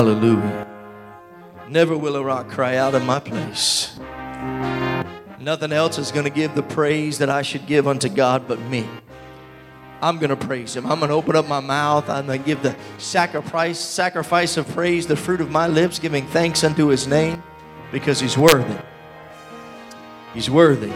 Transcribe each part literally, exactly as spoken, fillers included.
Hallelujah. Never will a rock cry out in my place. Nothing else is going to give the praise that I should give unto God but me. I'm going to praise Him. I'm going to open up my mouth. I'm going to give the sacrifice, sacrifice of praise, the fruit of my lips, giving thanks unto His name because He's worthy. He's worthy.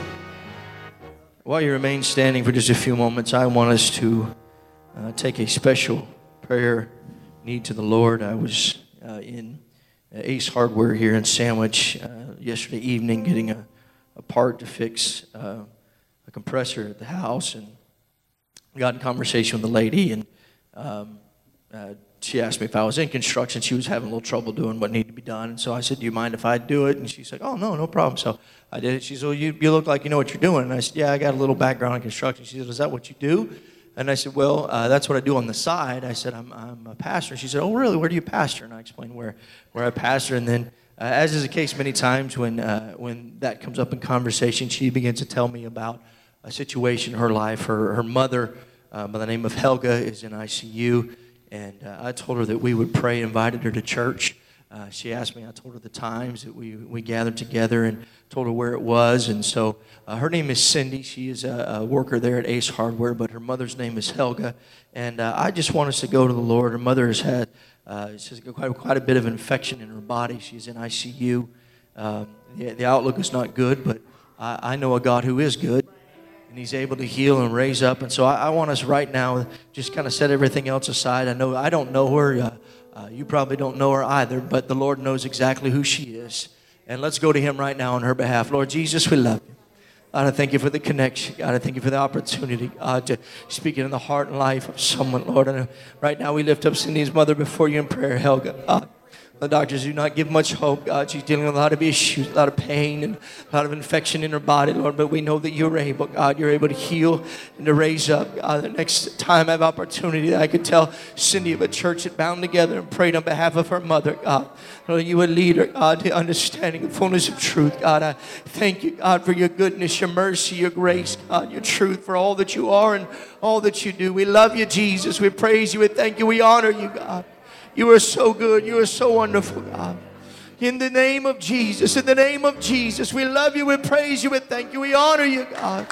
While you remain standing for just a few moments, I want us to uh, take a special prayer need to the Lord. I was uh, in Ace Hardware here in Sandwich uh, yesterday evening getting a, a part to fix uh, a compressor at the house, and got in conversation with the lady, and um, uh, she asked me if I was in construction. She was having a little trouble doing what needed to be done, and so I said, do you mind if I do it? And she said, oh, no, no problem. So I did it. She said, well, you, you look like you know what you're doing. And I said, yeah, I got a little background in construction. She said, is that what you do? And I said, well, uh, that's what I do on the side. I said, I'm, I'm a pastor. She said, oh, really? Where do you pastor? And I explained where, where I pastor. And then, uh, as is the case many times when, uh, when that comes up in conversation, she begins to tell me about a situation in her life. Her, her mother, uh, by the name of Helga, is in I C U. And uh, I told her that we would pray, invited her to church. Uh, she asked me, I told her the times that we, we gathered together and told her where it was. And so uh, her name is Cindy. She is a, a worker there at Ace Hardware, but her mother's name is Helga. And uh, I just want us to go to the Lord. Her mother has had uh, she's got quite, quite a bit of infection in her body. She's in I C U. Um, the, the outlook is not good, but I, I know a God who is good. And He's able to heal and raise up. And so I, I want us right now just kind of set everything else aside. I know I don't know her. Uh, uh, you probably don't know her either, but the Lord knows exactly who she is. And let's go to Him right now on her behalf. Lord Jesus, we love You. God, I thank You for the connection. God, I thank You for the opportunity, God, to speak into the heart and life of someone, Lord. And right now we lift up Cindy's mother before You in prayer, Helga. God, the doctors do not give much hope, God. She's dealing with a lot of issues, a lot of pain, and a lot of infection in her body, Lord. But we know that You're able, God. You're able to heal and to raise up. God, the next time I have opportunity that I could tell Cindy of a church that bound together and prayed on behalf of her mother, God. Lord, You would lead her, God, to understanding and fullness of truth. God, I thank You, God, for Your goodness, Your mercy, Your grace, God, Your truth, for all that You are and all that You do. We love You, Jesus. We praise You. We thank You. We honor You, God. You are so good. You are so wonderful, God. In the name of Jesus, in the name of Jesus, we love You, we praise You, we thank You, we honor You, God.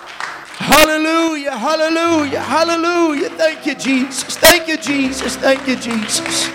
Hallelujah, hallelujah, hallelujah. Thank You, Jesus. Thank You, Jesus. Thank You, Jesus.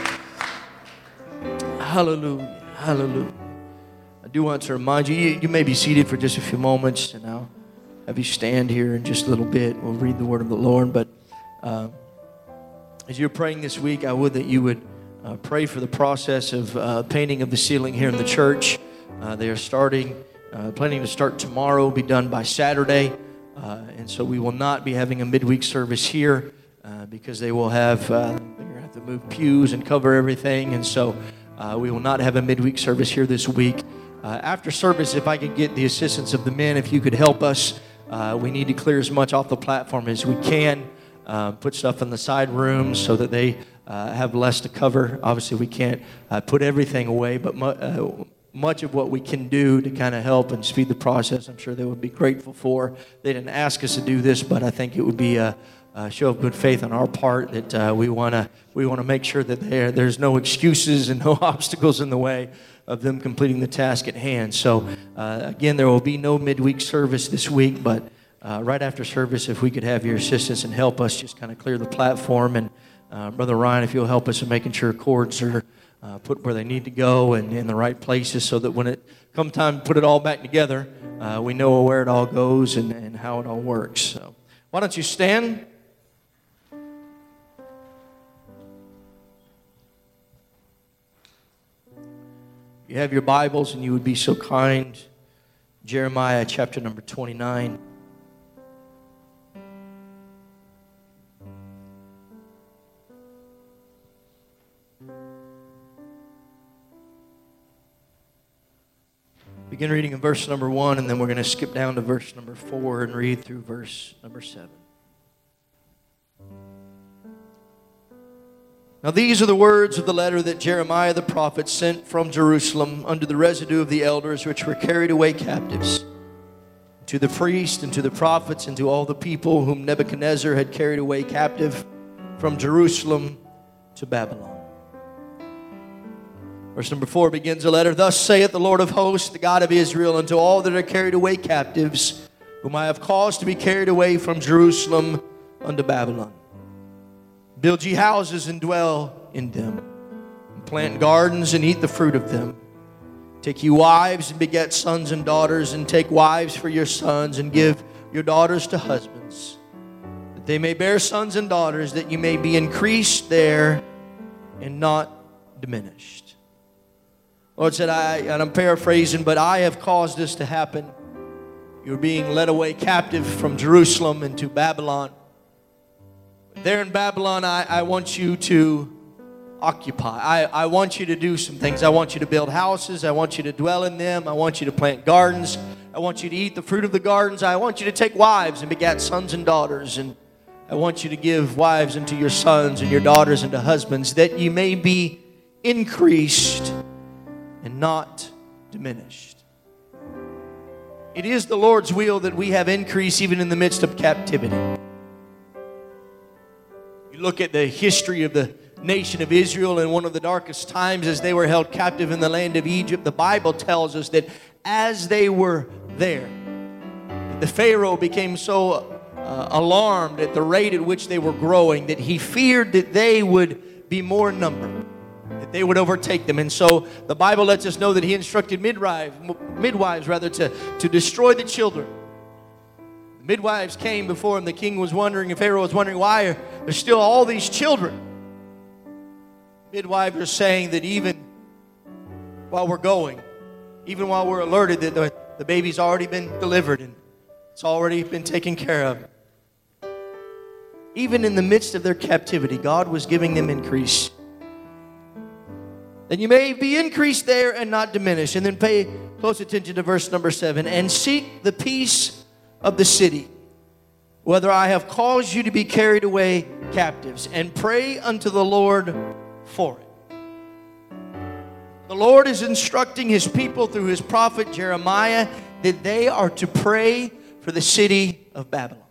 Hallelujah, hallelujah. I do want to remind you, you, you may be seated for just a few moments, and I'll have you stand here in just a little bit. We'll read the word of the Lord, but uh, as you're praying this week, I would that you would uh, pray for the process of uh, painting of the ceiling here in the church. Uh, they are starting, uh, planning to start tomorrow, be done by Saturday. Uh, and so we will not be having a midweek service here uh, because they will have, uh, they're going to have to move pews and cover everything. And so uh, we will not have a midweek service here this week. Uh, after service, if I could get the assistance of the men, if you could help us, uh, we need to clear as much off the platform as we can. Uh, put stuff in the side rooms so that they uh, have less to cover. Obviously, we can't uh, put everything away, but mu- uh, much of what we can do to kind of help and speed the process, I'm sure they would be grateful for. They didn't ask us to do this, but I think it would be a, a show of good faith on our part that uh, we want to we want to make sure that there there's no excuses and no obstacles in the way of them completing the task at hand. So, uh, again, there will be no midweek service this week, but Uh, right after service, if we could have your assistance and help us just kind of clear the platform. And uh, Brother Ryan, if you'll help us in making sure cords are uh, put where they need to go and in the right places so that when it come time to put it all back together, uh, we know where it all goes and, and how it all works. So why don't you stand? You have your Bibles and you would be so kind. Jeremiah chapter number twenty-nine. Begin reading in verse number one, and then we're going to skip down to verse number four and read through verse number seven. Now these are the words of the letter that Jeremiah the prophet sent from Jerusalem unto the residue of the elders which were carried away captives, to the priests and to the prophets and to all the people whom Nebuchadnezzar had carried away captive from Jerusalem to Babylon. Verse number four begins the letter. Thus saith the Lord of hosts, the God of Israel, unto all that are carried away captives, whom I have caused to be carried away from Jerusalem unto Babylon. Build ye houses and dwell in them, and plant gardens and eat the fruit of them. Take ye wives and beget sons and daughters, and take wives for your sons, and give your daughters to husbands, that they may bear sons and daughters, that you may be increased there and not diminished. Lord said, I, and I'm paraphrasing, but I have caused this to happen. You're being led away captive from Jerusalem into Babylon. There in Babylon, I, I want you to occupy. I, I want you to do some things. I want you to build houses. I want you to dwell in them. I want you to plant gardens. I want you to eat the fruit of the gardens. I want you to take wives and begat sons and daughters. And I want you to give wives unto your sons and your daughters unto husbands, that ye may be increased and not diminished. It is the Lord's will that we have increase even in the midst of captivity. You look at the history of the nation of Israel in one of the darkest times as they were held captive in the land of Egypt. The Bible tells us that as they were there, the Pharaoh became so uh, alarmed at the rate at which they were growing that he feared that they would be more in number, that they would overtake them. And so the Bible lets us know that he instructed midwives, midwives rather, to, to destroy the children. The midwives came before him. The king was wondering, and Pharaoh was wondering, why are there still all these children? Midwives are saying that even while we're going, even while we're alerted that the, the baby's already been delivered and it's already been taken care of. Even in the midst of their captivity, God was giving them increase. That you may be increased there and not diminished. And then pay close attention to verse number seven. And seek the peace of the city, whether I have caused you to be carried away captives, and pray unto the Lord for it. The Lord is instructing His people through His prophet Jeremiah that they are to pray for the city of Babylon.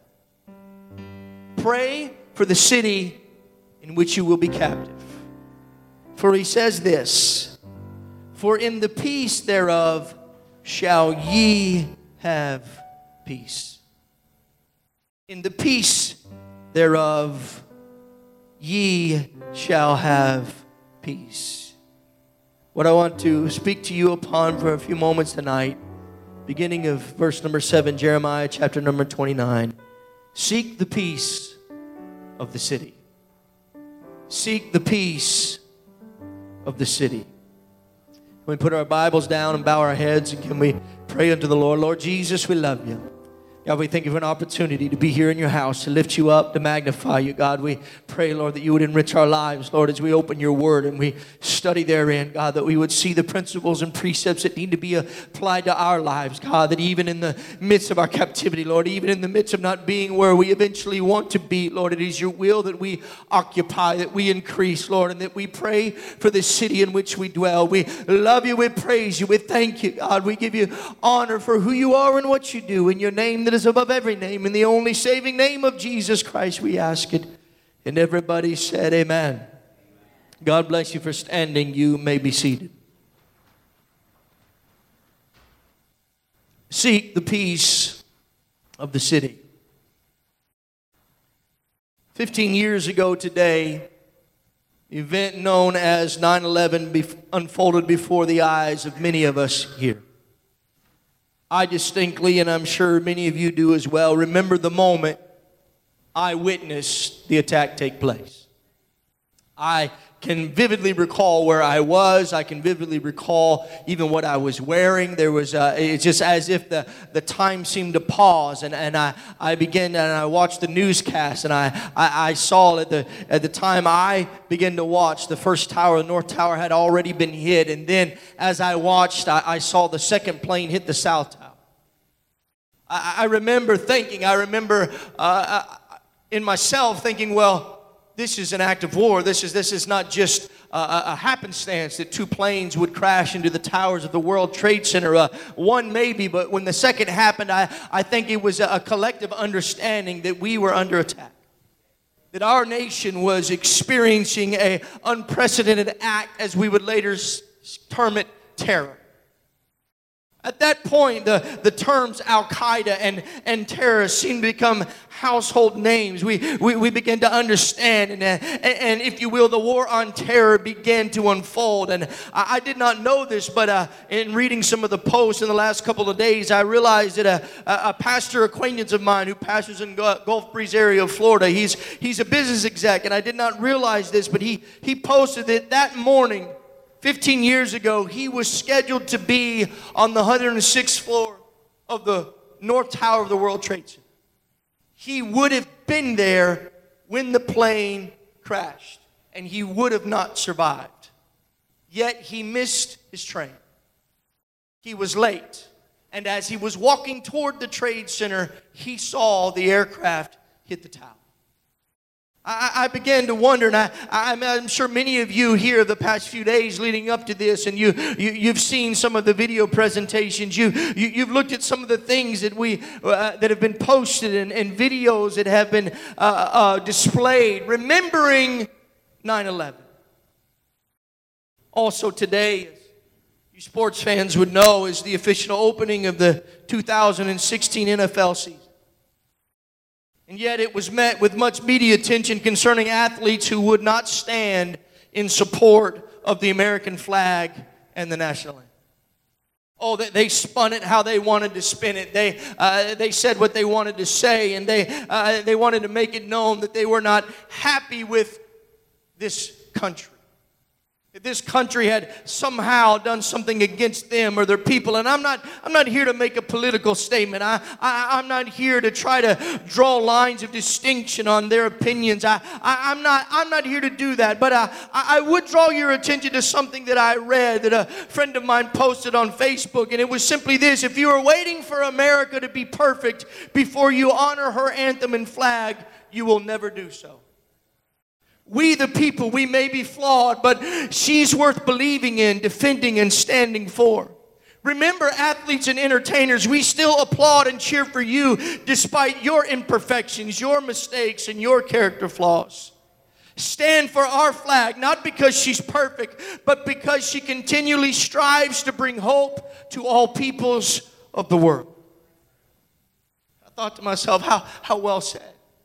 Pray for the city in which you will be captive. For He says this, for in the peace thereof shall ye have peace. In the peace thereof ye shall have peace. What I want to speak to you upon for a few moments tonight, beginning of verse number seven, Jeremiah chapter number twenty-nine. Seek the peace of the city. Seek the peace of the city. Can we put our Bibles down and bow our heads, and can we pray unto the Lord? Lord Jesus, we love you. God, we thank you for an opportunity to be here in your house, to lift you up, to magnify you. God, we pray, Lord, that you would enrich our lives, Lord, as we open your word and we study therein, God, that we would see the principles and precepts that need to be applied to our lives, God, that even in the midst of our captivity, Lord, even in the midst of not being where we eventually want to be, Lord, it is your will that we occupy, that we increase, Lord, and that we pray for the city in which we dwell. We love you, we praise you, we thank you, God. We give you honor for who you are and what you do. In your name that is above every name, in the only saving name of Jesus Christ, we ask it. And everybody said amen. God bless you for standing. You may be seated. Seek the peace of the city. Fifteen years ago today, the event known as nine eleven bef- unfolded before the eyes of many of us here. I distinctly, and I'm sure many of you do as well, remember the moment I witnessed the attack take place. I can vividly recall where I was. I can vividly recall even what I was wearing. There was, uh, it's just as if the, the time seemed to pause, and, and I, I began and I watched the newscast, and I, I, I saw at the, at the time I began to watch, the first tower, the North Tower, had already been hit, and then as I watched, I, I saw the second plane hit the South Tower. I, I remember thinking, I remember uh, in myself thinking, well, this is an act of war. This is this is not just a, a happenstance that two planes would crash into the towers of the World Trade Center. Uh, one maybe, but when the second happened, I, I think it was a, a collective understanding that we were under attack. That our nation was experiencing an unprecedented act, as we would later term it terror. At that point, the, the terms Al-Qaeda and, and terrorists seemed to become household names. We, we, we began to understand, and, and, and if you will, the war on terror began to unfold. And I, I did not know this, but uh, in reading some of the posts in the last couple of days, I realized that a, a, a pastor acquaintance of mine who pastors in Gulf Breeze area of Florida, he's, he's a business exec, and I did not realize this, but he, he posted that that morning, fifteen years ago, he was scheduled to be on the one hundred sixth floor of the North Tower of the World Trade Center. He would have been there when the plane crashed, and he would have not survived. Yet he missed his train. He was late, and as he was walking toward the Trade Center, he saw the aircraft hit the tower. I, I began to wonder, and I, I'm, I'm sure many of you here the past few days leading up to this, and you, you, you've seen some of the video presentations. You, you, you've looked at some of the things that we uh, that have been posted and, and videos that have been uh, uh, displayed, remembering nine eleven. Also today, as you sports fans would know, is the official opening of the two thousand sixteen N F L season. And yet it was met with much media attention concerning athletes who would not stand in support of the American flag and the national anthem. Oh, they, they spun it how they wanted to spin it. They uh, they said what they wanted to say, and they uh, they wanted to make it known that they were not happy with this country. That this country had somehow done something against them or their people. And I'm not I'm not here to make a political statement. I, I, I'm not here to try to draw lines of distinction on their opinions. I, I, I'm not I'm not here to do that. But uh, I, I would draw your attention to something that I read that a friend of mine posted on Facebook. And it was simply this: if you are waiting for America to be perfect before you honor her anthem and flag, you will never do so. We the people, we may be flawed, but she's worth believing in, defending, and standing for. Remember, athletes and entertainers, we still applaud and cheer for you despite your imperfections, your mistakes, and your character flaws. Stand for our flag, not because she's perfect, but because she continually strives to bring hope to all peoples of the world. I thought to myself, how, how well said.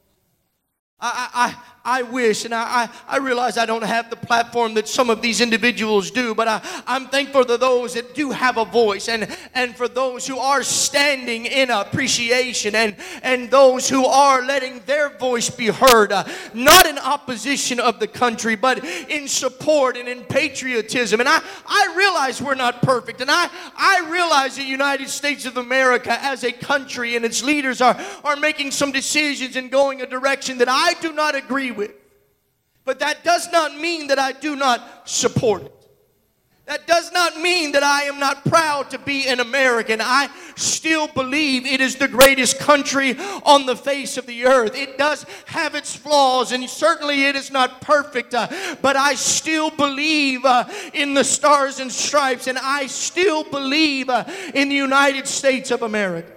I, I, I wish, and I, I realize I don't have the platform that some of these individuals do, but I, I'm thankful to those that do have a voice, and, and for those who are standing in appreciation, and, and those who are letting their voice be heard, uh, not in opposition of the country, but in support and in patriotism. And I, I realize we're not perfect, and I, I realize the United States of America as a country and its leaders are, are making some decisions and going a direction that I do not agree with. But that does not mean that I do not support it. That does not mean that I am not proud to be an American. I still believe it is the greatest country on the face of the earth. It does have its flaws, and certainly it is not perfect. Uh, but I still believe uh, in the stars and stripes, and I still believe uh, in the United States of America.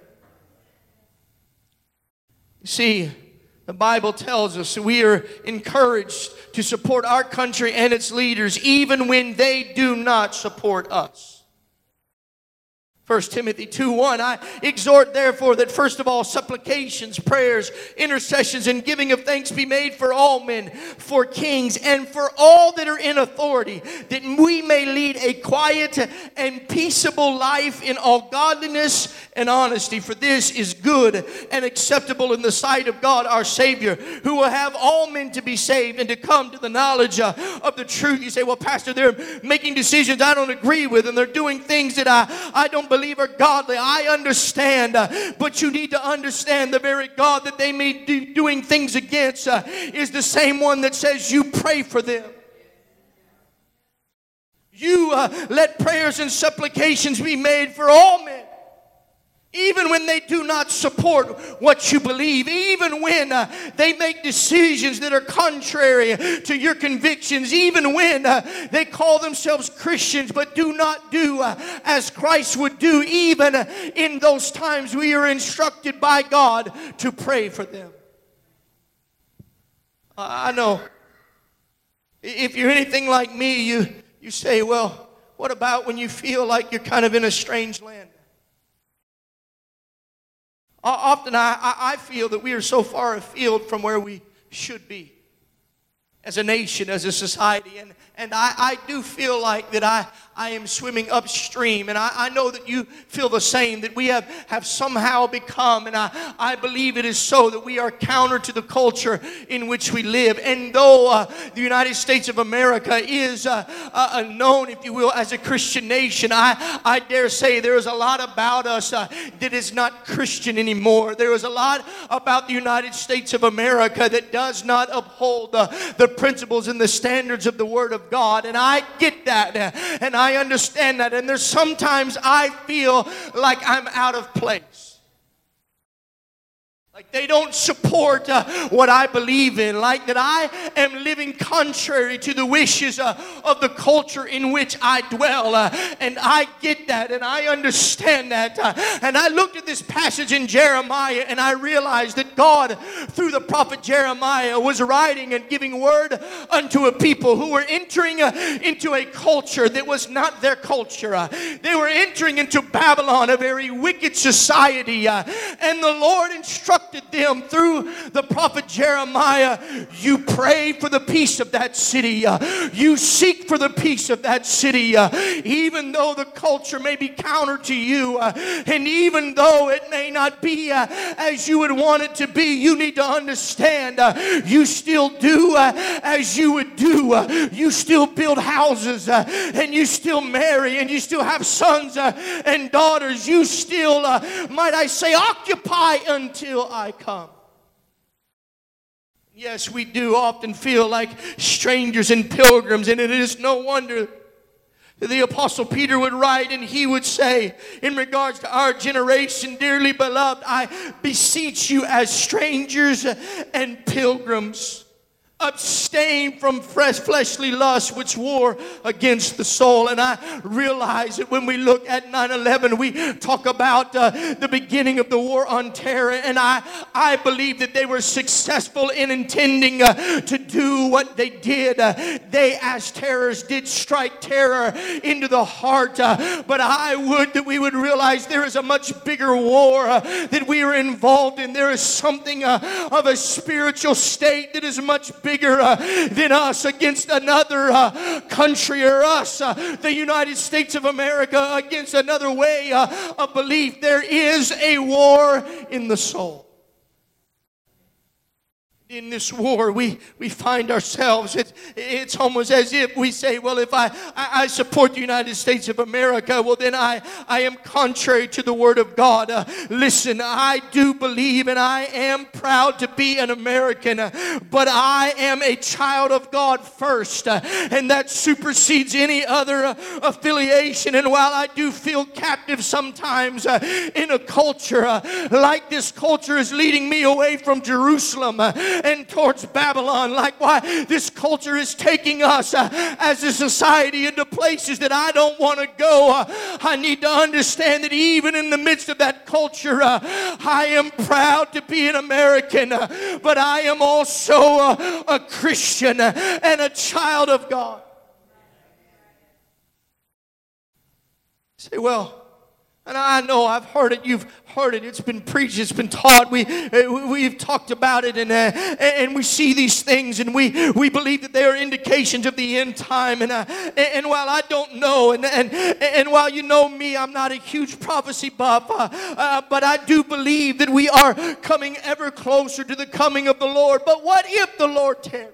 You see, the Bible tells us we are encouraged to support our country and its leaders even when they do not support us. First Timothy two one, I exhort therefore that first of all supplications, prayers, intercessions, and giving of thanks be made for all men, for kings, and for all that are in authority, that we may lead a quiet and peaceable life in all godliness and honesty. For this is good and acceptable in the sight of God our Savior, who will have all men to be saved and to come to the knowledge uh, of the truth. You say, well, Pastor, they're making decisions I don't agree with, and they're doing things that I, I don't believe are godly. I understand, uh, but you need to understand the very God that they may be doing things against uh, is the same one that says you pray for them. You uh, let prayers and supplications be made for all men. Even when they do not support what you believe, even when uh, they make decisions that are contrary to your convictions, even when uh, they call themselves Christians but do not do uh, as Christ would do, even uh, in those times we are instructed by God to pray for them. Uh, I know if you're anything like me, you, you say, well, what about when you feel like you're kind of in a strange land? Often I, I feel that we are so far afield from where we should be as a nation, as a society. And, and I, I do feel like that I, I am swimming upstream. And I, I know that you feel the same, that we have, have somehow become, and I, I believe it is so, that we are counter to the culture in which we live. And though uh, the United States of America is uh, uh, known, if you will, as a Christian nation, I, I dare say there is a lot about us uh, that is not Christian anymore. There is a lot about the United States of America that does not uphold the, the principles and the standards of the Word of God. And I get that, and I understand that. And there's sometimes I feel like I'm out of place. Like they don't support uh, what I believe in. Like that I am living contrary to the wishes uh, of the culture in which I dwell. Uh, and I get that and I understand that. Uh, and I looked at this passage in Jeremiah and I realized that God, through the prophet Jeremiah, was writing and giving word unto a people who were entering uh, into a culture that was not their culture. Uh, they were entering into Babylon, a very wicked society. Uh, and the Lord instructed them through the prophet Jeremiah, you pray for the peace of that city. Uh, you seek for the peace of that city. Uh, even though the culture may be counter to you, uh, and even though it may not be uh, as you would want it to be, you need to understand uh, you still do uh, as you would do. Uh, you still build houses uh, and you still marry and you still have sons uh, and daughters. You still, uh, might I say, occupy until I I come. Yes, we do often feel like strangers and pilgrims, and it is no wonder that the Apostle Peter would write and he would say, in regards to our generation, dearly beloved, I beseech you as strangers and pilgrims, abstain from fresh fleshly lust which war against the soul. And I realize that when we look at nine eleven, we talk about uh, the beginning of the war on terror. And I, I believe that they were successful in intending uh, to do what they did. Uh, they, as terrorists, did strike terror into the heart. Uh, but I would that we would realize there is a much bigger war uh, that we are involved in. There is something uh, of a spiritual state that is much bigger bigger uh, than us against another uh, country, or us, uh, the United States of America, against another way uh, of belief. There is a war in the soul. In this war, we, we find ourselves, it, it's almost as if we say, well, if I, I, I support the United States of America, well, then I, I am contrary to the Word of God. Uh, listen, I do believe and I am proud to be an American, uh, but I am a child of God first, uh, and that supersedes any other uh, affiliation. And while I do feel captive sometimes uh, in a culture, uh, like this culture is leading me away from Jerusalem, uh, and towards Babylon. Likewise, this culture is taking us uh, as a society into places that I don't want to go. Uh, I need to understand that even in the midst of that culture, uh, I am proud to be an American, uh, but I am also uh, a Christian uh, and a child of God. Say, well, and I know I've heard it. You've heard it. It's been preached. It's been taught. We we've talked about it, and uh, and we see these things, and we we believe that they are indications of the end time. And uh, and while I don't know, and and and while you know me, I'm not a huge prophecy buff, uh, uh, but I do believe that we are coming ever closer to the coming of the Lord. But what if the Lord tarries?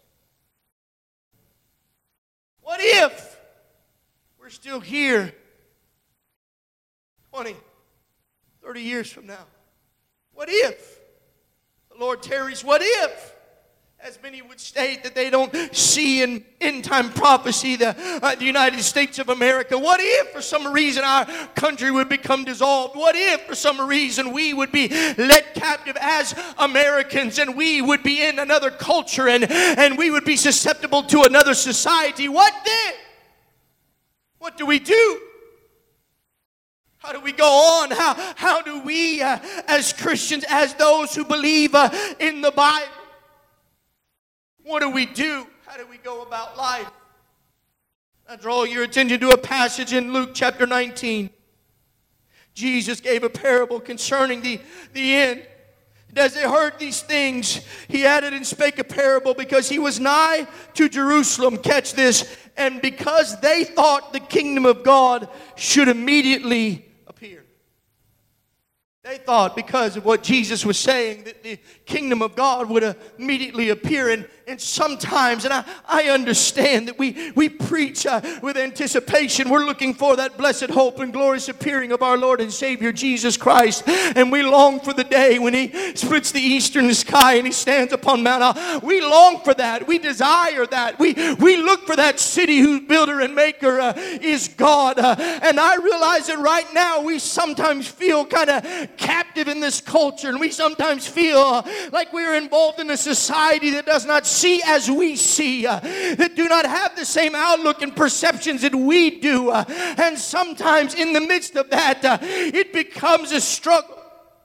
What if we're still here twenty, thirty years from now? What if the Lord tarries? What if, as many would state, that they don't see in end-time prophecy the, uh, the United States of America? What if for some reason our country would become dissolved? What if for some reason we would be led captive as Americans, and we would be in another culture, and, and we would be susceptible to another society? What then? What do we do? How do we go on? How, how do we, uh, as Christians, as those who believe uh, in the Bible, what do we do? How do we go about life? I draw your attention to a passage in Luke chapter nineteen. Jesus gave a parable concerning the, the end. And as they heard these things, he added and spake a parable because he was nigh to Jerusalem. Catch this. And because they thought the kingdom of God should immediately appear. They thought because of what Jesus was saying that the kingdom of God would immediately appear. And, and sometimes, and I, I understand that we, we preach uh, with anticipation. We're looking for that blessed hope and glorious appearing of our Lord and Savior Jesus Christ. And we long for the day when He splits the eastern sky and He stands upon Mount Olive. We long for that. We desire that. We, we look for that city whose builder and maker uh, is God. Uh, and I realize that right now we sometimes feel kind of captive in this culture, and we sometimes feel uh, like we're involved in a society that does not see as we see, uh, that do not have the same outlook and perceptions that we do, uh, and sometimes in the midst of that uh, it becomes a struggle,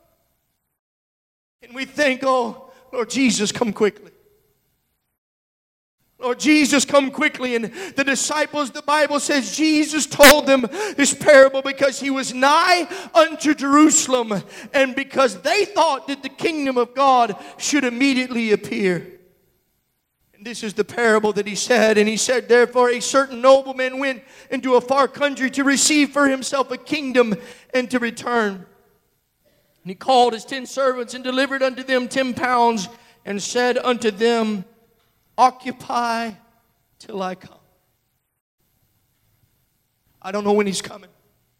and we think, oh Lord Jesus, come quickly. Lord Jesus, come quickly. And the disciples, the Bible says, Jesus told them this parable because He was nigh unto Jerusalem and because they thought that the kingdom of God should immediately appear. And this is the parable that He said. And He said, therefore a certain nobleman went into a far country to receive for himself a kingdom and to return. And he called his ten servants and delivered unto them ten pounds and said unto them, occupy till I come. I don't know when He's coming.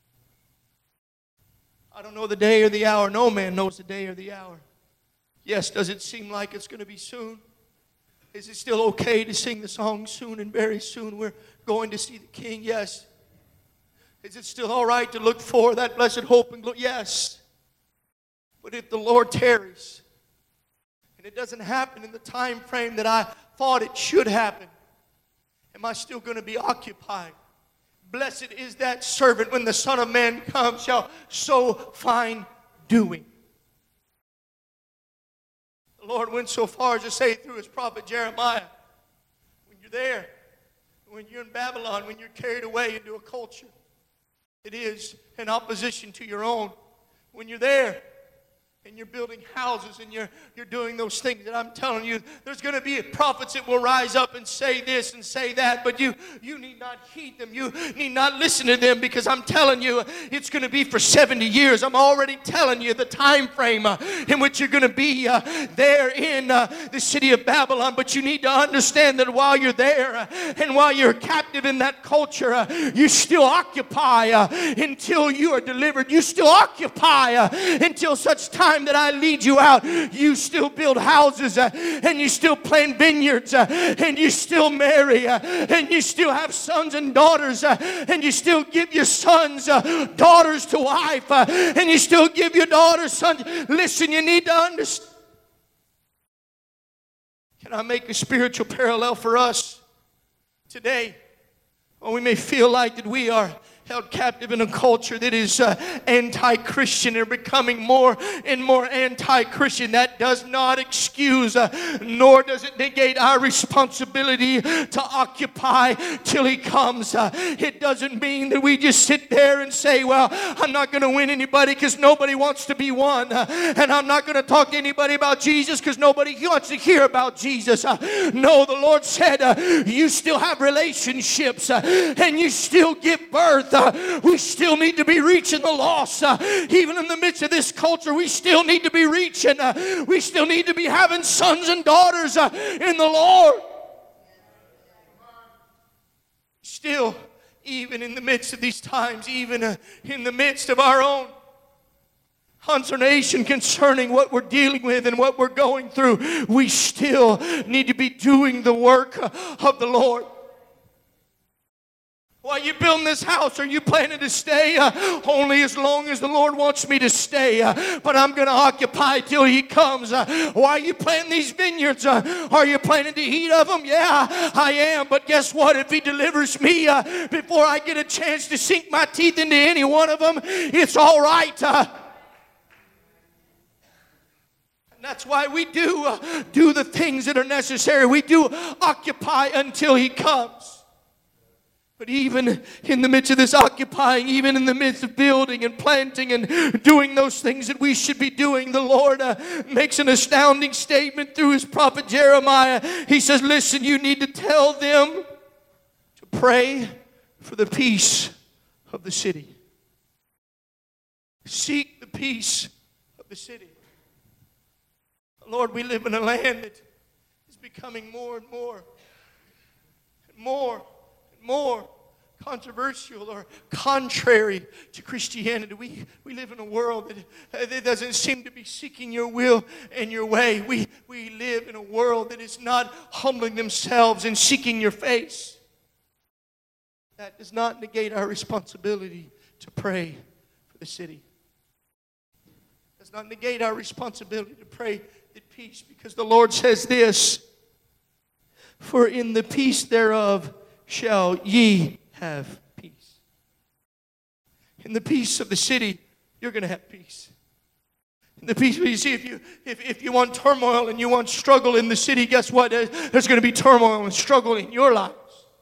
I don't know the day or the hour. No man knows the day or the hour. Yes, does it seem like it's going to be soon? Is it still okay to sing the song soon and very soon we're going to see the King? Yes. Is it still all right to look for that blessed hope and glory? Yes. But if the Lord tarries, and it doesn't happen in the time frame that I thought it should happen, am I still going to be occupied? Blessed is that servant when the Son of Man comes shall so find doing. The Lord went so far as to say through His prophet Jeremiah, when you're there, when you're in Babylon, when you're carried away into a culture that is in opposition to your own, when you're there, and you're building houses and you're, you're doing those things that I'm telling you, there's going to be prophets that will rise up and say this and say that, but you, you need not heed them. You need not listen to them because I'm telling you it's going to be for seventy years. I'm already telling you the time frame uh, in which you're going to be uh, there in uh, the city of Babylon, but you need to understand that while you're there uh, and while you're captive in that culture, uh, you still occupy uh, until you are delivered. You still occupy uh, until such time that I lead you out. You still build houses uh, and you still plant vineyards uh, and you still marry uh, and you still have sons and daughters uh, and you still give your sons uh, daughters to wife uh, and you still give your daughters sons. Listen, you need to understand. Can I make a spiritual parallel for us today? Well, we may feel like that we are held captive in a culture that is uh, anti-Christian and becoming more and more anti-Christian. That does not excuse uh, nor does it negate our responsibility to occupy till He comes. Uh, it doesn't mean that we just sit there and say, well, I'm not going to win anybody because nobody wants to be won. Uh, and I'm not going to talk to anybody about Jesus because nobody wants to hear about Jesus. Uh, no, the Lord said uh, you still have relationships uh, and you still give birth. Uh, we still need to be reaching the lost. Uh, even in the midst of this culture, we still need to be reaching. Uh, we still need to be having sons and daughters uh, in the Lord. Still, even in the midst of these times, even uh, in the midst of our own consternation concerning what we're dealing with and what we're going through, we still need to be doing the work uh, of the Lord. While you're building this house, are you planning to stay? Uh, only as long as the Lord wants me to stay. Uh, but I'm going to occupy till He comes. Uh, while you planting these vineyards, uh, are you planning to eat of them? Yeah, I am. But guess what? If He delivers me uh, before I get a chance to sink my teeth into any one of them, it's all right. Uh, and that's why we do uh, do the things that are necessary. We do occupy until He comes. But even in the midst of this occupying, even in the midst of building and planting and doing those things that we should be doing, the Lord uh, makes an astounding statement through His prophet Jeremiah. He says, listen, you need to tell them to pray for the peace of the city. Seek the peace of the city. Lord, we live in a land that is becoming more and more and more more controversial or contrary to Christianity. We, we live in a world that, that doesn't seem to be seeking your will and your way. We, we live in a world that is not humbling themselves and seeking your face. That does not negate our responsibility to pray for the city. It does not negate our responsibility to pray that peace, because the Lord says this, for in the peace thereof shall ye have peace. In the peace of the city, you're going to have peace. In the peace, you see, if you if, if you want turmoil and you want struggle in the city, guess what? There's going to be turmoil and struggle in your lives.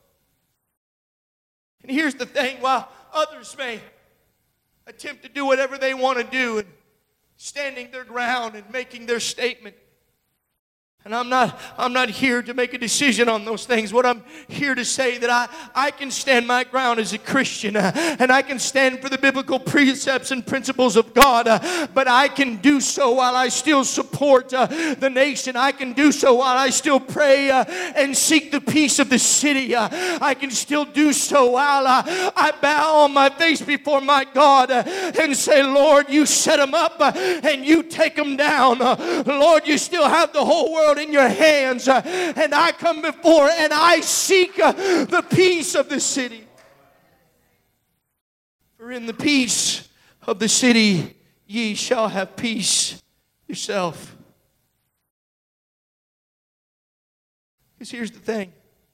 And here's the thing, while others may attempt to do whatever they want to do and standing their ground and making their statement, and I'm not, I'm not here to make a decision on those things. What I'm here to say that I, I can stand my ground as a Christian, uh, and I can stand for the biblical precepts and principles of God, uh, but I can do so while I still support uh, the nation. I can do so while I still pray uh, and seek the peace of the city. Uh, I can still do so while uh, I bow on my face before my God uh, and say, Lord, you set them up uh, and you take them down. Uh, Lord, you still have the whole world in your hands, uh, and I come before and I seek uh, the peace of the city. For in the peace of the city ye shall have peace yourself. Because here's the thing.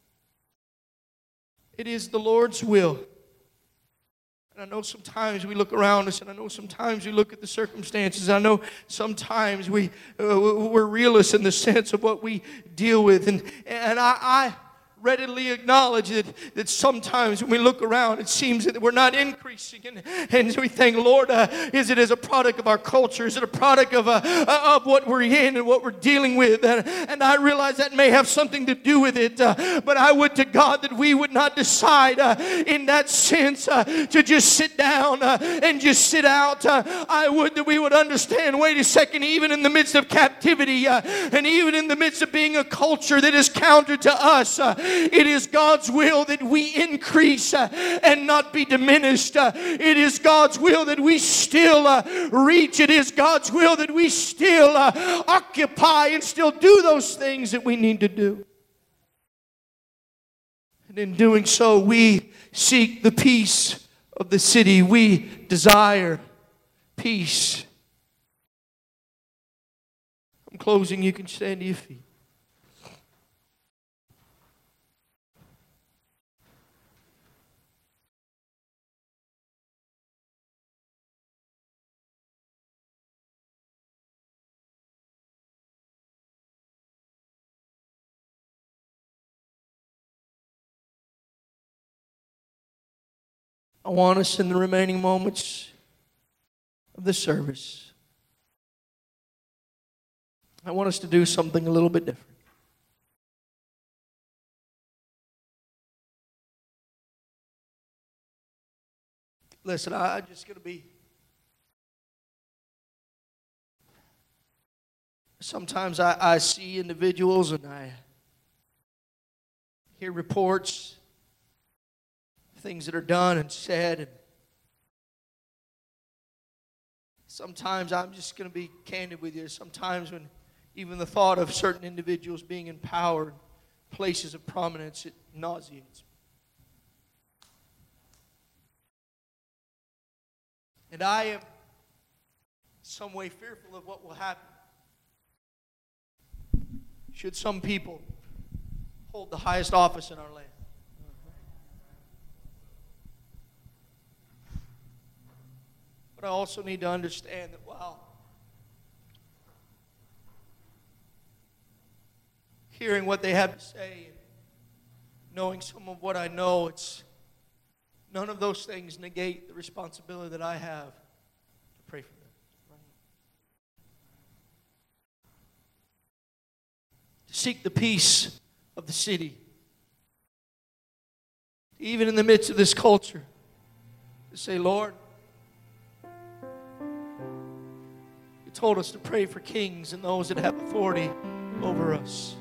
It is the Lord's will. And I know sometimes we look around us, and I know sometimes we look at the circumstances. I know sometimes we, uh, we're realists in the sense of what we deal with. And, and I, I readily acknowledge that, that sometimes when we look around, it seems that we're not increasing. And, and we think, Lord, uh, is it as a product of our culture? Is it a product of, uh, of what we're in and what we're dealing with? And, and I realize that may have something to do with it. Uh, but I would to God that we would not decide uh, in that sense uh, to just sit down uh, and just sit out. Uh, I would that we would understand, wait a second, even in the midst of captivity uh, and even in the midst of being a culture that is counter to us, uh, it is God's will that we increase uh, and not be diminished. Uh, it is God's will that we still uh, reach. It is God's will that we still uh, occupy and still do those things that we need to do. And in doing so, we seek the peace of the city. We desire peace. I'm closing. You can stand to your feet. I want us in the remaining moments of the service, I want us to do something a little bit different. Listen, I, I'm just going to be... Sometimes I, I see individuals and I hear reports, things that are done and said, and sometimes I'm just going to be candid with you. Sometimes when even the thought of certain individuals being in power and places of prominence, it nauseates me. And I am in some way fearful of what will happen should some people hold the highest office in our land. But I also need to understand that while hearing what they have to say and knowing some of what I know, it's none of those things negate the responsibility that I have to pray for them. To seek the peace of the city. Even in the midst of this culture. To say, Lord, you told us to pray for kings and those that have authority over us.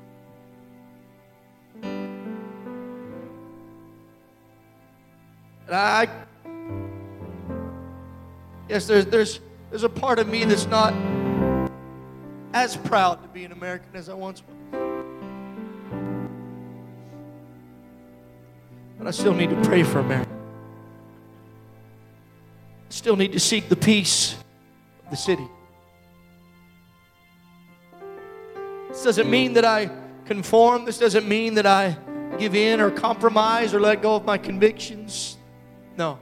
And I, yes, there's, there's, there's a part of me that's not as proud to be an American as I once was. But I still need to pray for America. I still need to seek the peace of the city. This doesn't mean that I conform. This doesn't mean that I give in or compromise or let go of my convictions. No.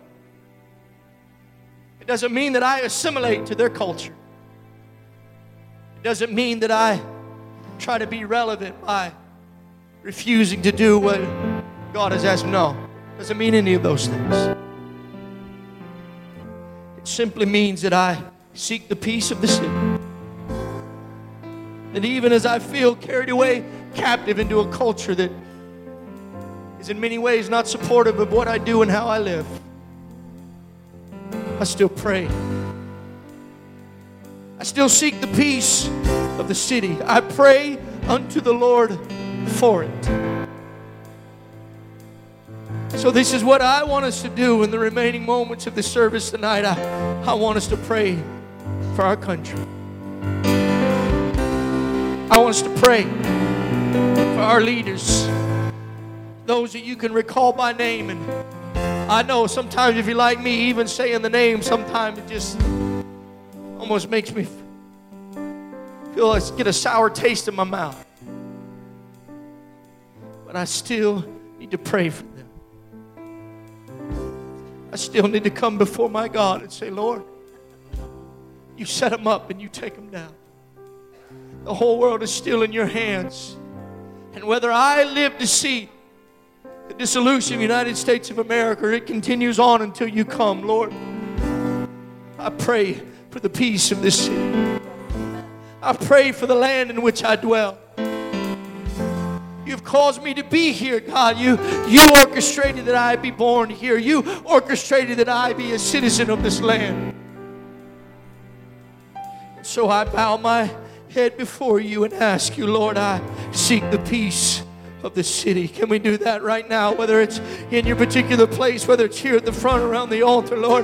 It doesn't mean that I assimilate to their culture. It doesn't mean that I try to be relevant by refusing to do what God has asked me. No. It doesn't mean any of those things. It simply means that I seek the peace of the city. That even as I feel carried away captive into a culture that is in many ways not supportive of what I do and how I live, I still pray. I still seek the peace of the city. I pray unto the Lord for it. So this is what I want us to do in the remaining moments of the service tonight. I, I want us to pray for our country. I want us to pray for our leaders, those that you can recall by name. And I know sometimes if you're like me, even saying the name, sometimes it just almost makes me feel like I get a sour taste in my mouth. But I still need to pray for them. I still need to come before my God and say, Lord, you set them up and you take them down. The whole world is still in your hands. And whether I live to see the dissolution of the United States of America, or it continues on until you come, Lord, I pray for the peace of this city. I pray for the land in which I dwell. You've caused me to be here, God. You, you orchestrated that I be born here. You orchestrated that I be a citizen of this land. And so I bow my head before you and ask you, Lord, I seek the peace of the city. Can we do that right now? Whether it's in your particular place, whether it's here at the front, around the altar, Lord.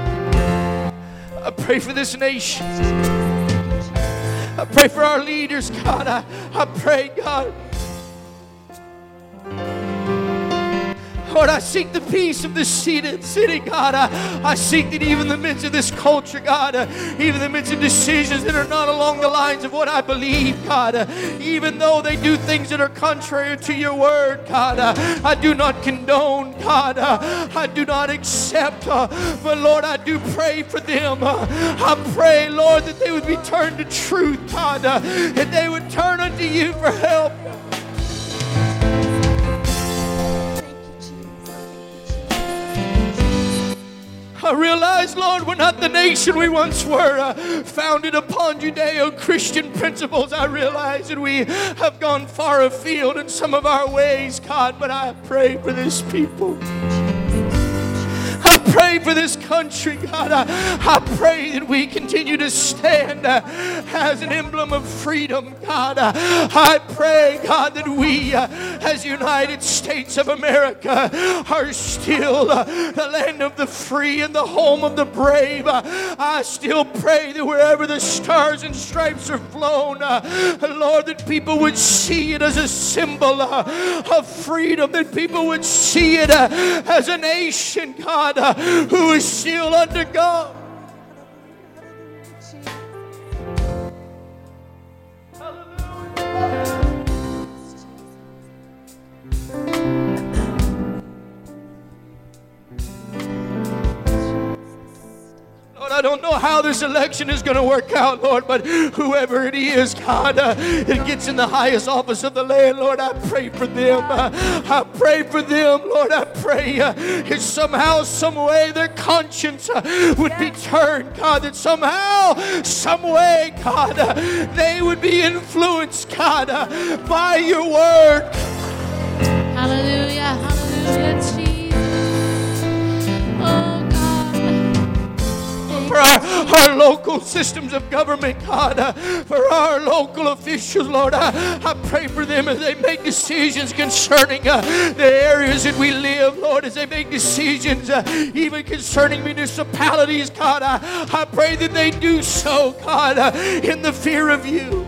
I pray for this nation. I pray for our leaders, God. I, I pray, God. Lord, I seek the peace of this city, God. I, I seek that even in the midst of this culture, God, uh, even in the midst of decisions that are not along the lines of what I believe, God, uh, even though they do things that are contrary to your word, God, uh, I do not condone, God, uh, I do not accept, uh, but Lord, I do pray for them. Uh, I pray, Lord, that they would be turned to truth, God, uh, that they would turn unto you for help. I realize, Lord, we're not the nation we once were, uh, founded upon Judeo-Christian principles. I realize that we have gone far afield in some of our ways, God, but I pray for this people. I pray for this country, God. I, I pray that we continue to stand uh, as an emblem of freedom, God. Uh, I pray, God, that we, uh, as United States of America, are still uh, the land of the free and the home of the brave. Uh, I still pray that wherever the stars and stripes are flown, uh, Lord, that people would see it as a symbol uh, of freedom, that people would see it uh, as a nation, God, uh, who is still under God. Lord, I I don't know how this election is going to work out, Lord, but whoever it is, God, uh, it gets in the highest office of the land, Lord, I pray for them. Uh, I pray for them, Lord. I pray uh, that somehow, some way, their conscience uh, would be turned, God, that somehow, some way, God, uh, they would be influenced, God, uh, by your word. Hallelujah, hallelujah, Jesus. Oh, God. For our, our local systems of government, God, uh, for our local officials, Lord, I, I pray for them as they make decisions concerning uh, the areas that we live, Lord, as they make decisions uh, even concerning municipalities, God, I, I pray that they do so, God, uh, in the fear of you.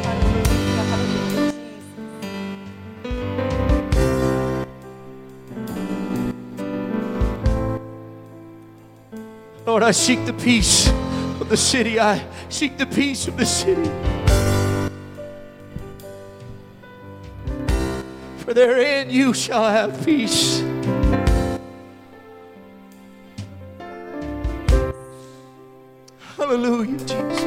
Lord, I seek the peace of the city. I seek the peace of the city. For therein you shall have peace. Hallelujah, Jesus.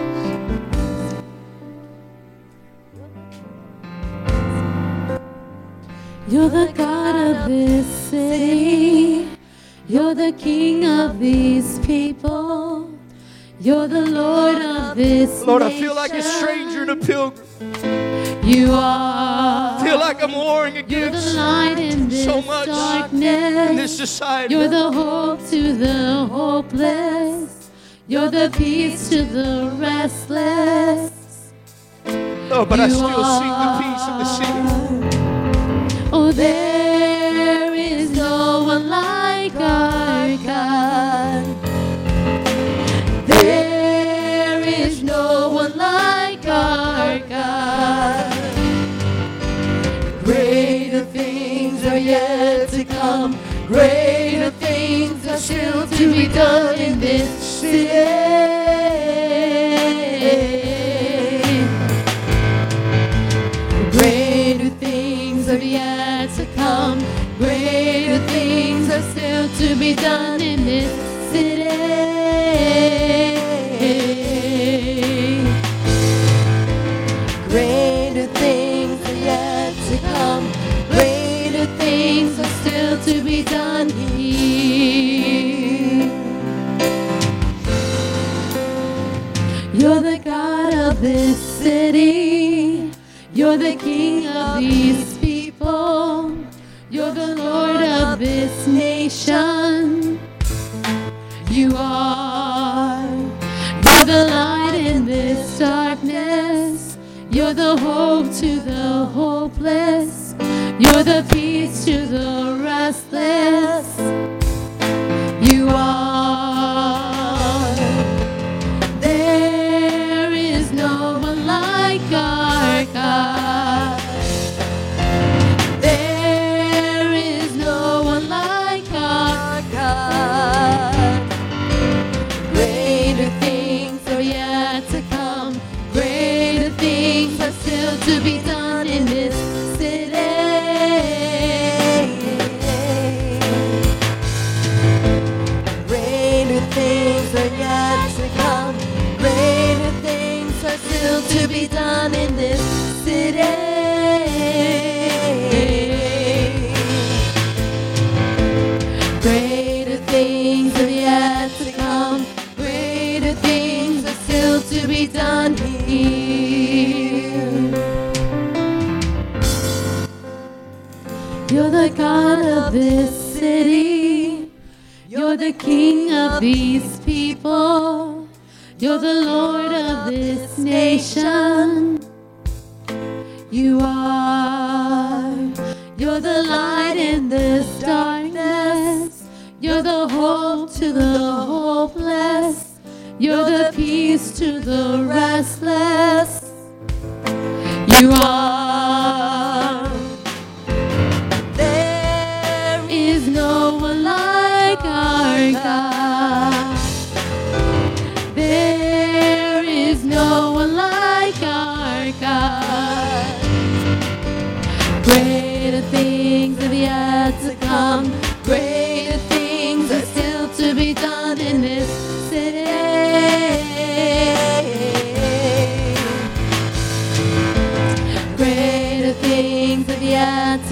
You're the God of this city. You're the King of these people. You're the Lord of this Lord, I nation. feel like a stranger and a pilgrim. You are. I feel like I'm warring You're the against light in this so much darkness. in this society. You're the hope to the hopeless. You're the peace to the restless. Oh, but I You still seek the peace of the city. Oh, there is no one like our God. There is no one like our God. Greater things are yet to come. Greater things are still to be done in this city. Greater things are yet to come. Greater things are still to be done in this city. Greater things are yet to come. Greater things are still to be done here. You're the God of this city. You're the King of these people. You're the Lord of this nation. You are. You're the light in this darkness. You're the hope to the hopeless. You're the peace to the restless. You are. There is no one like our God. There is no one like our God. Greater things are yet to come. Greater things are still to be done in this city. Greater things are yet to come. Greater things are still to be done in this city. Greater things are yet to come. Greater things are still to be done here. You're the God of this city. You're the King of these people. You're the Lord of this nation. You are. You're the light in this darkness. You're the hope to the hopeless. You're the peace to the restless. You are. There is no one like our God. There is no one like our God. Greater things have yet to come. Greater things are still to be done in this city.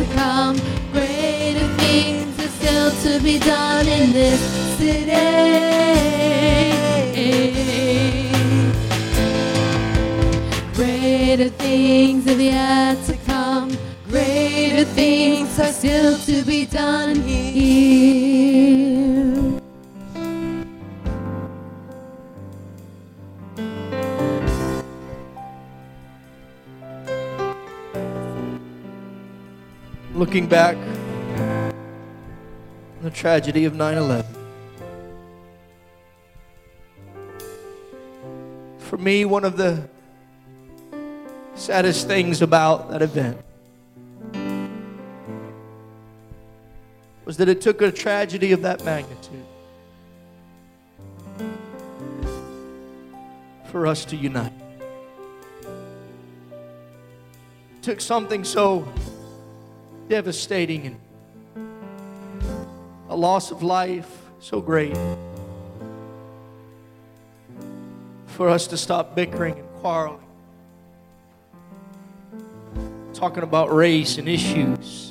to come. Greater things are still to be done in this city. Greater things have yet to come. Greater things are still to be done here. Looking back on the tragedy of nine eleven, for me, one of the saddest things about that event was that it took a tragedy of that magnitude for us to unite. It took something so devastating and a loss of life so great for us to stop bickering and quarreling, talking about race and issues.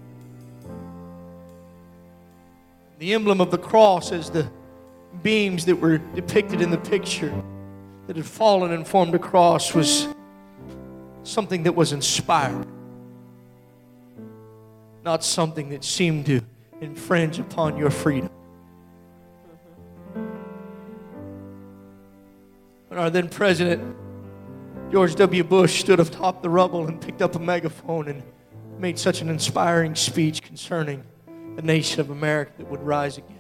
The emblem of the cross as the beams that were depicted in the picture that had fallen and formed a cross was something that was inspired, not something that seemed to infringe upon your freedom. When our then President George W. Bush stood atop the rubble and picked up a megaphone and made such an inspiring speech concerning the nation of America that would rise again,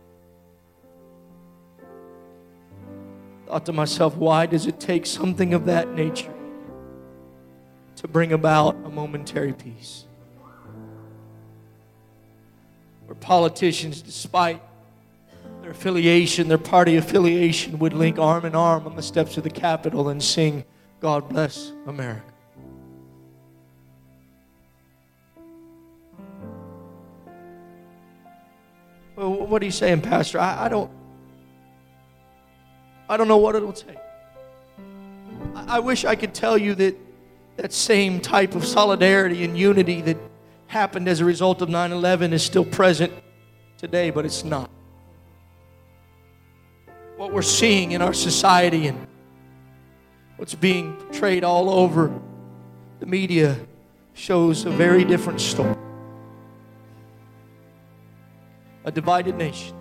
I thought to myself, why does it take something of that nature to bring about a momentary peace? Where politicians, despite their affiliation, their party affiliation, would link arm in arm on the steps of the Capitol and sing, "God bless America." Well, what are you saying, Pastor? I, I don't I don't know what it'll take. I, I wish I could tell you that that same type of solidarity and unity that happened as a result of nine eleven is still present today, but it's not. What we're seeing in our society and what's being portrayed all over the media shows a very different story. A divided nation.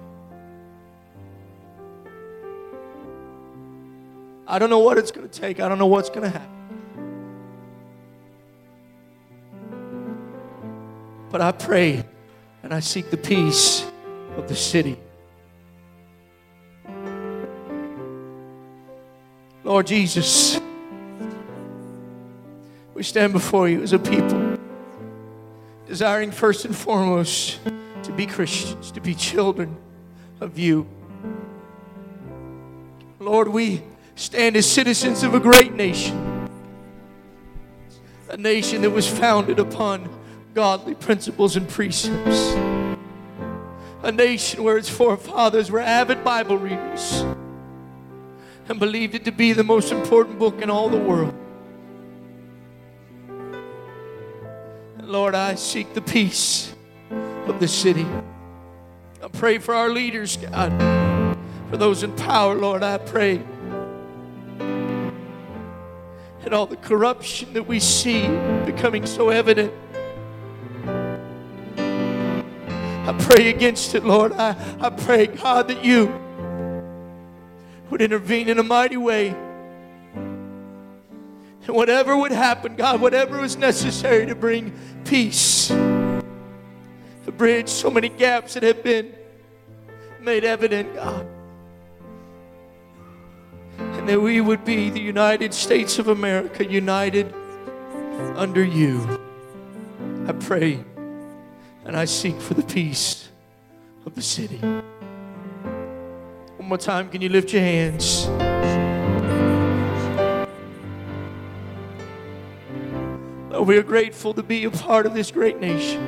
I don't know what it's going to take. I don't know what's going to happen. But I pray and I seek the peace of the city. Lord Jesus, we stand before you as a people, desiring first and foremost to be Christians, to be children of you. Lord, we stand as citizens of a great nation, a nation that was founded upon godly principles and precepts, a nation where its forefathers were avid Bible readers and believed it to be the most important book in all the world. And Lord, I seek the peace of the city. I pray for our leaders, God, for those in power, Lord. I pray and all the corruption that we see becoming so evident, I pray against it, Lord. I, I pray, God, that you would intervene in a mighty way. And whatever would happen, God, whatever was necessary to bring peace, to bridge so many gaps that have been made evident, God. And that we would be the United States of America, united under you. I pray and I seek for the peace of the city. One more time, can you lift your hands? Lord, we are grateful to be a part of this great nation.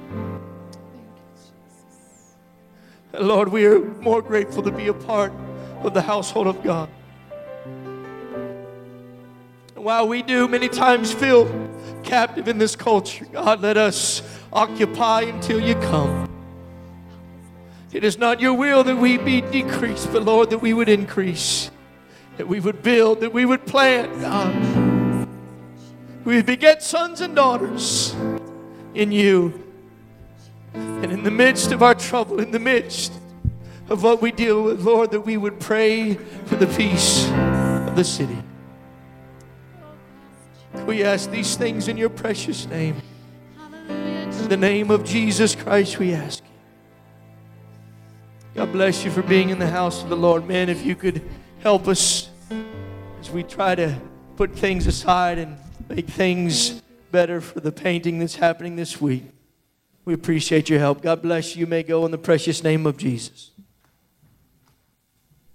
And Lord, we are more grateful to be a part of the household of God. And while we do many times feel captive in this culture, God, let us occupy until you come. It is not your will that we be decreased, but Lord, that we would increase, that we would build, that we would plant, God. We would beget sons and daughters in you. And in the midst of our trouble, in the midst of what we deal with, Lord, that we would pray for the peace of the city. We ask these things in your precious name. In the name of Jesus Christ, we ask you. God bless you for being in the house of the Lord. Man, if you could help us as we try to put things aside and make things better for the painting that's happening this week. We appreciate your help. God bless you. You may go in the precious name of Jesus.